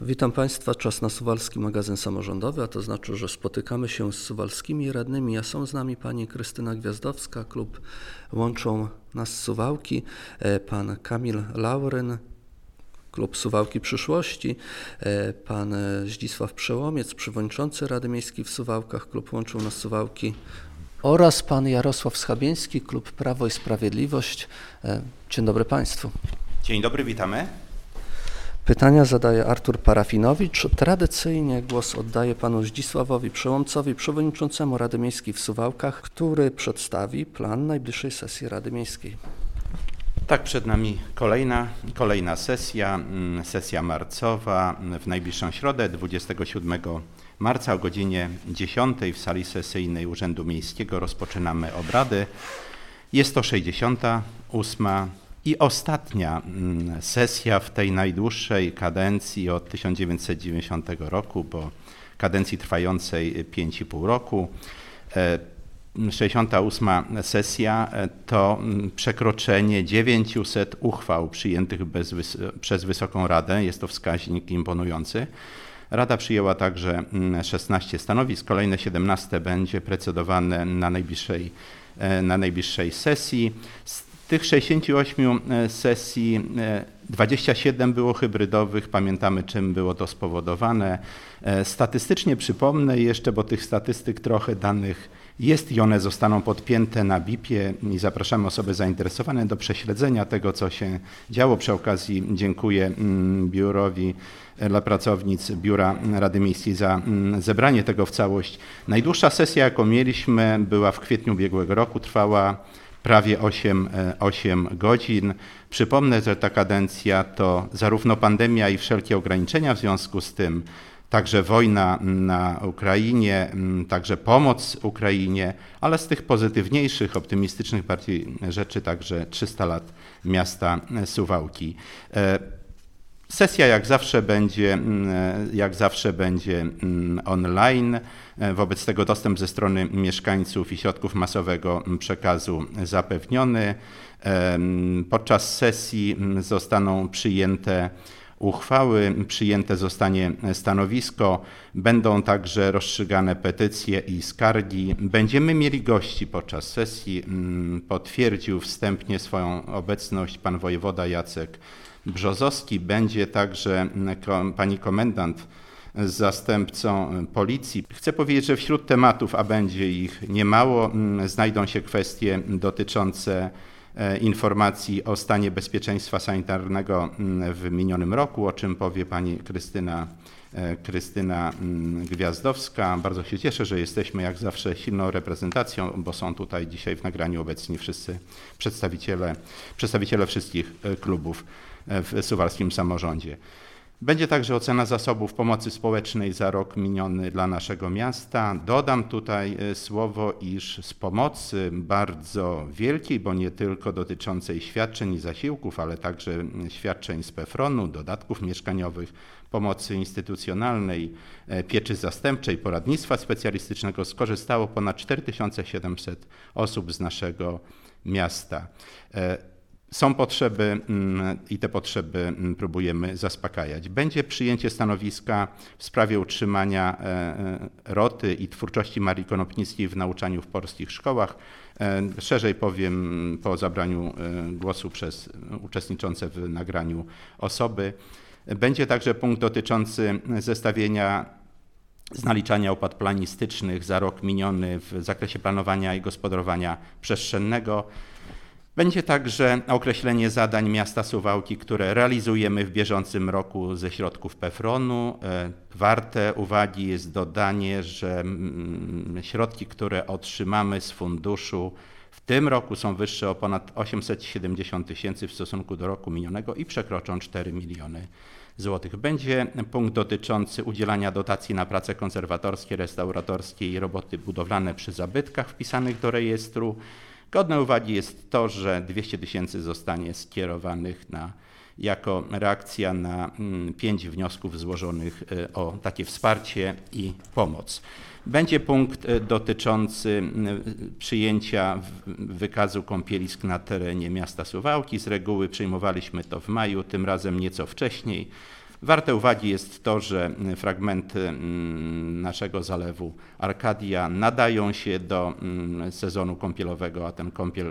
Witam Państwa, czas na Suwalski Magazyn Samorządowy, a to znaczy, że spotykamy się z suwalskimi radnymi, a są z nami pani Krystyna Gwiazdowska, klub Łączą Nas Suwałki, pan Kamil Lauryn, klub Suwałki Przyszłości, pan Zdzisław Przełomiec, przewodniczący Rady Miejskiej w Suwałkach, klub Łączą Nas Suwałki oraz pan Jarosław Schabieński, klub Prawo i Sprawiedliwość. Dzień dobry Państwu. Dzień dobry, witamy. Pytania zadaje Artur Parafinowicz. Tradycyjnie głos oddaję panu Zdzisławowi Przełomcowi, przewodniczącemu Rady Miejskiej w Suwałkach, który przedstawi plan najbliższej sesji Rady Miejskiej. Tak, przed nami kolejna sesja marcowa. W najbliższą środę, 27 marca o godzinie 10 w sali sesyjnej Urzędu Miejskiego rozpoczynamy obrady. Jest to 68. i ostatnia sesja w tej najdłuższej kadencji od 1990 roku, po kadencji trwającej 5,5 roku. 68. sesja to przekroczenie 900 uchwał przyjętych przez Wysoką Radę. Jest to wskaźnik imponujący. Rada przyjęła także 16 stanowisk. Kolejne 17 będzie procedowane na najbliższej sesji. Z tych 68 sesji 27 było hybrydowych. Pamiętamy, czym było to spowodowane. Statystycznie przypomnę jeszcze, bo tych statystyk trochę danych jest i one zostaną podpięte na BIP-ie i zapraszamy osoby zainteresowane do prześledzenia tego, co się działo. Przy okazji dziękuję biurowi dla pracownic Biura Rady Miejskiej za zebranie tego w całość. Najdłuższa sesja, jaką mieliśmy, była w kwietniu ubiegłego roku, trwała prawie 8 godzin. Przypomnę, że ta kadencja to zarówno pandemia i wszelkie ograniczenia w związku z tym, także wojna na Ukrainie, także pomoc Ukrainie, ale z tych pozytywniejszych, optymistycznych bardziej rzeczy także 300 lat miasta Suwałki. Sesja jak zawsze będzie online. Wobec tego dostęp ze strony mieszkańców i środków masowego przekazu zapewniony. Podczas sesji zostaną przyjęte uchwały, przyjęte zostanie stanowisko, będą także rozstrzygane petycje i skargi. Będziemy mieli gości podczas sesji. Potwierdził wstępnie swoją obecność pan wojewoda Jacek Brzozowski. Będzie także pani komendant z zastępcą policji. Chcę powiedzieć, że wśród tematów, a będzie ich niemało, znajdą się kwestie dotyczące informacji o stanie bezpieczeństwa sanitarnego w minionym roku, o czym powie pani Krystyna Gwiazdowska. Bardzo się cieszę, że jesteśmy jak zawsze silną reprezentacją, bo są tutaj dzisiaj w nagraniu obecni wszyscy przedstawiciele wszystkich klubów w suwalskim samorządzie. Będzie także ocena zasobów pomocy społecznej za rok miniony dla naszego miasta. Dodam tutaj słowo, iż z pomocy bardzo wielkiej, bo nie tylko dotyczącej świadczeń i zasiłków, ale także świadczeń z PFRON-u, dodatków mieszkaniowych, pomocy instytucjonalnej, pieczy zastępczej, poradnictwa specjalistycznego skorzystało ponad 4700 osób z naszego miasta. Są potrzeby i te potrzeby próbujemy zaspokajać. Będzie przyjęcie stanowiska w sprawie utrzymania roty i twórczości Marii Konopnickiej w nauczaniu w polskich szkołach. Szerzej powiem po zabraniu głosu przez uczestniczące w nagraniu osoby. Będzie także punkt dotyczący zestawienia z naliczania opłat planistycznych za rok miniony w zakresie planowania i gospodarowania przestrzennego. Będzie także określenie zadań miasta Suwałki, które realizujemy w bieżącym roku ze środków PFRON-u. Warte uwagi jest dodanie, że środki, które otrzymamy z funduszu w tym roku są wyższe o ponad 870 000 w stosunku do roku minionego i przekroczą 4 miliony złotych. Będzie punkt dotyczący udzielania dotacji na prace konserwatorskie, restauratorskie i roboty budowlane przy zabytkach wpisanych do rejestru. Godne uwagi jest to, że 200 000 zostanie skierowanych jako reakcja na 5 wniosków złożonych o takie wsparcie i pomoc. Będzie punkt dotyczący przyjęcia wykazu kąpielisk na terenie miasta Suwałki. Z reguły przyjmowaliśmy to w maju, tym razem nieco wcześniej. Warte uwagi jest to, że fragmenty naszego zalewu Arkadia nadają się do sezonu kąpielowego, a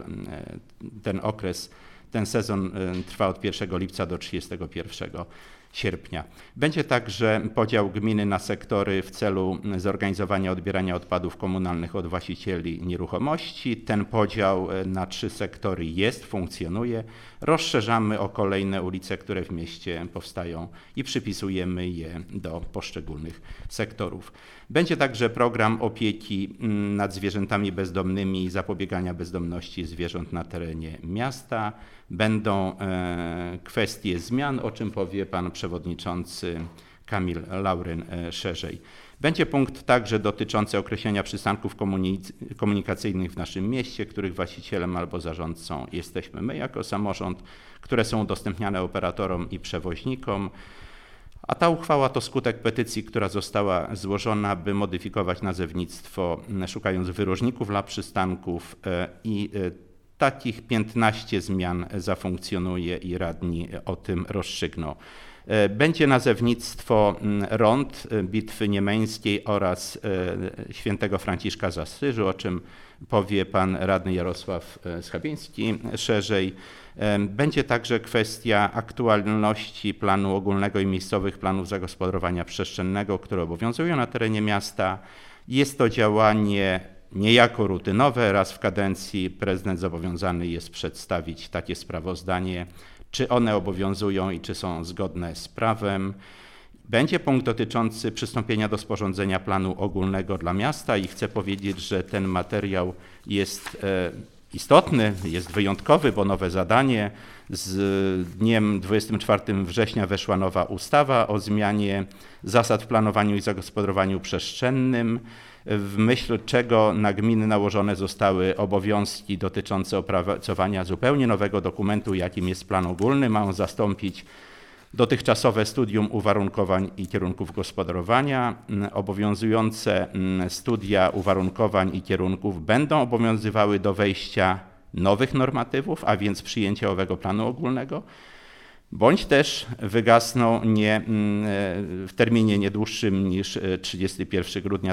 ten sezon trwa od 1 lipca do 31 sierpnia. Będzie także podział gminy na sektory w celu zorganizowania odbierania odpadów komunalnych od właścicieli nieruchomości. Ten podział na 3 sektory funkcjonuje. Rozszerzamy o kolejne ulice, które w mieście powstają i przypisujemy je do poszczególnych sektorów. Będzie także program opieki nad zwierzętami bezdomnymi i zapobiegania bezdomności zwierząt na terenie miasta. Będą kwestie zmian, o czym powie pan przewodniczący Kamil Lauryn szerzej. Będzie punkt także dotyczący określenia przystanków komunikacyjnych w naszym mieście, których właścicielem albo zarządcą jesteśmy my jako samorząd, które są udostępniane operatorom i przewoźnikom. A ta uchwała to skutek petycji, która została złożona, by modyfikować nazewnictwo, szukając wyróżników dla przystanków i takich 15 zmian zafunkcjonuje i radni o tym rozstrzygną. Będzie nazewnictwo rond Bitwy Niemeńskiej oraz Świętego Franciszka z Asyżu, o czym powie pan radny Jarosław Schabiński szerzej. Będzie także kwestia aktualności planu ogólnego i miejscowych planów zagospodarowania przestrzennego, które obowiązują na terenie miasta. Jest to działanie niejako rutynowe. Raz w kadencji prezydent zobowiązany jest przedstawić takie sprawozdanie, czy one obowiązują i czy są zgodne z prawem. Będzie punkt dotyczący przystąpienia do sporządzenia planu ogólnego dla miasta i chcę powiedzieć, że ten materiał jest istotny, jest wyjątkowy, bo nowe zadanie. Z dniem 24 września weszła nowa ustawa o zmianie zasad w planowaniu i zagospodarowaniu przestrzennym, w myśl czego na gminy nałożone zostały obowiązki dotyczące opracowania zupełnie nowego dokumentu, jakim jest plan ogólny. Ma on zastąpić dotychczasowe studium uwarunkowań i kierunków gospodarowania. Obowiązujące studia uwarunkowań i kierunków będą obowiązywały do wejścia nowych normatywów, a więc przyjęcia owego planu ogólnego, bądź też wygasną w terminie nie dłuższym niż 31 grudnia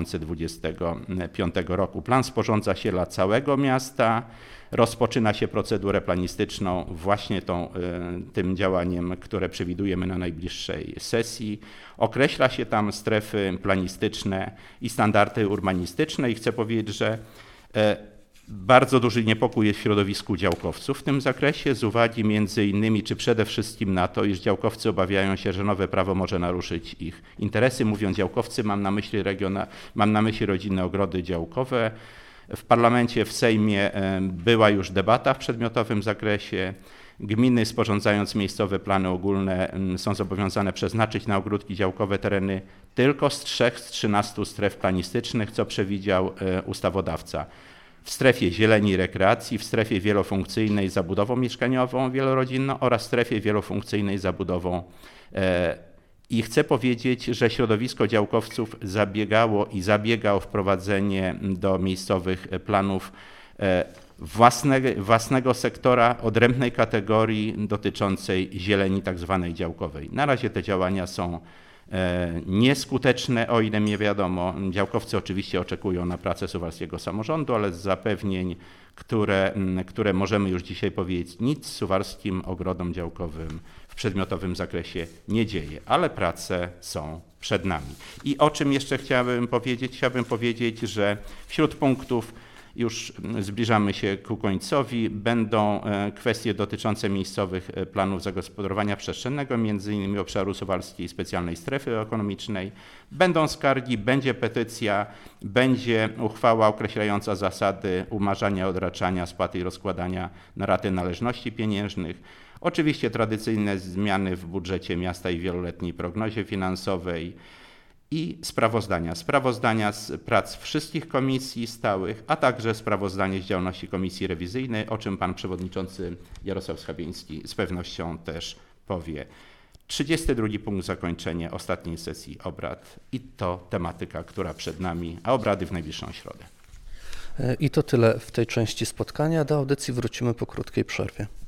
2025 roku. Plan sporządza się dla całego miasta, rozpoczyna się procedurę planistyczną właśnie tym działaniem, które przewidujemy na najbliższej sesji. Określa się tam strefy planistyczne i standardy urbanistyczne i chcę powiedzieć, że bardzo duży niepokój jest w środowisku działkowców w tym zakresie z uwagi między innymi, czy przede wszystkim na to, iż działkowcy obawiają się, że nowe prawo może naruszyć ich interesy. Mówiąc działkowcy, mam na myśli rodzinne ogrody działkowe. W parlamencie, w Sejmie była już debata w przedmiotowym zakresie. Gminy, sporządzając miejscowe plany ogólne, są zobowiązane przeznaczyć na ogródki działkowe tereny tylko z 3 z 13 stref planistycznych, co przewidział ustawodawca. W strefie zieleni i rekreacji, w strefie wielofunkcyjnej zabudową mieszkaniową wielorodzinną oraz strefie wielofunkcyjnej zabudową. I chcę powiedzieć, że środowisko działkowców zabiegało i zabiega o wprowadzenie do miejscowych planów własnego sektora, odrębnej kategorii dotyczącej zieleni tak zwanej działkowej. Na razie te działania są nieskuteczne, o ile mnie wiadomo. Działkowcy oczywiście oczekują na pracę suwalskiego samorządu, ale z zapewnień, które możemy już dzisiaj powiedzieć, nic suwalskim ogrodom działkowym w przedmiotowym zakresie nie dzieje, ale prace są przed nami. I o czym jeszcze chciałbym powiedzieć? Chciałbym powiedzieć, że wśród punktów już zbliżamy się ku końcowi. Będą kwestie dotyczące miejscowych planów zagospodarowania przestrzennego, m.in. obszaru suwalskiej specjalnej strefy ekonomicznej. Będą skargi, będzie petycja, będzie uchwała określająca zasady umarzania, odraczania, spłaty i rozkładania na raty należności pieniężnych. Oczywiście tradycyjne zmiany w budżecie miasta i wieloletniej prognozie finansowej. I sprawozdania z prac wszystkich komisji stałych, a także sprawozdanie z działalności komisji rewizyjnej, o czym pan przewodniczący Jarosław Schabiński z pewnością też powie. 32 punkt, zakończenie ostatniej sesji obrad i to tematyka, która przed nami, a obrady w najbliższą środę. I to tyle w tej części spotkania. Do audycji wrócimy po krótkiej przerwie.